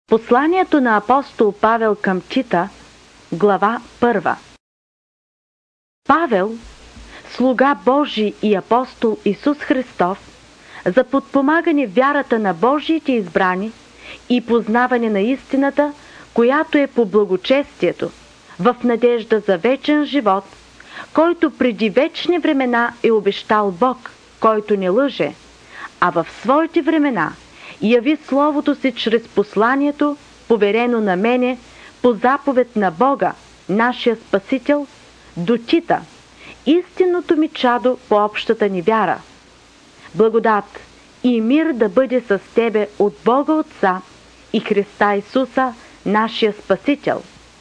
Посланието на апостол Павел към Тита, глава 1. Павел, слуга Божий и апостол Исус Христов, за подпомагане вярата на Божиите избрани и познаване на истината, която е по благочестието, в надежда за вечен живот, който преди вечни времена е обещал Бог, който не лъже, а в своите времена яви Словото си чрез посланието, поверено на мене по заповед на Бога, нашия Спасител, до Тита, истинното ми чадо по общата ни вяра. Благодат и мир да бъде с тебе от Бога Отца и Христа Исуса, нашия Спасител.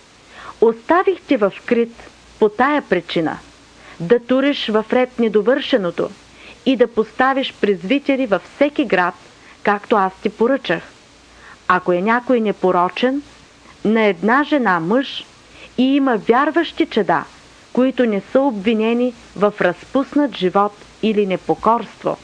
Оставих те в Крит по тая причина, да туриш в ред недовършеното и да поставиш презвитери във всеки град, както аз ти поръчах. Ако е някой непорочен, на една жена мъж и има вярващи чеда, които не са обвинени в разпуснат живот или непокорство.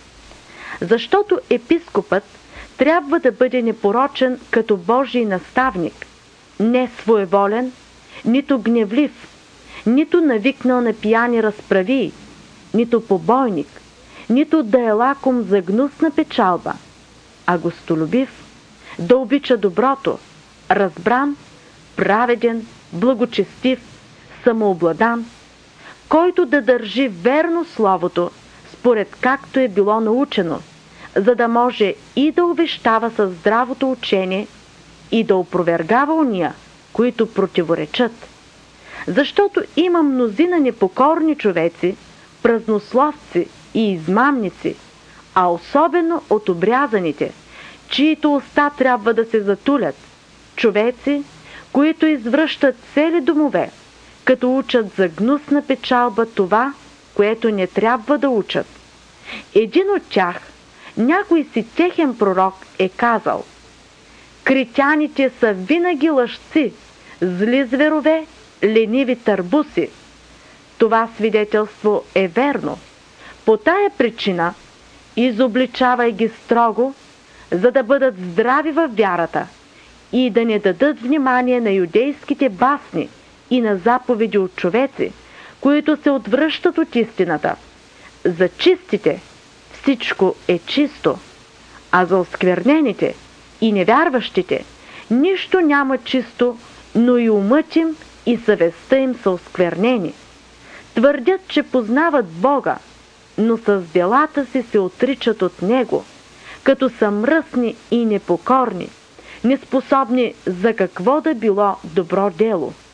Защото епископът трябва да бъде непорочен като Божий наставник, не своеволен, нито гневлив, нито навикнал на пияни разправии, нито побойник, нито да е лаком за гнусна печалба, а гостолюбив, да обича доброто, разбран, праведен, благочестив, самообладан, който да държи верно словото, според както е било научено, за да може и да увещава със здравото учение и да опровергава уния, които противоречат. Защото има мнозина непокорни човеци, празнословци и измамници, а особено от обрязаните, чието уста трябва да се затулят, човеци, които извръщат цели домове, като учат за гнусна печалба това, което не трябва да учат. Един от тях, някой си техен пророк, е казал: критяните са винаги лъжци, зли зверове, лениви търбуси. Това свидетелство е верно. По тая причина изобличавай ги строго, за да бъдат здрави във вярата и да не дадат внимание на юдейските басни и на заповеди от човеци, които се отвръщат от истината. За чистите всичко е чисто, а за осквернените и невярващите нищо няма чисто, но и умът им и съвестта им са осквернени. Твърдят, че познават Бога, но с делата си се отричат от Него, като са мръсни и непокорни, неспособни за какво да било добро дело.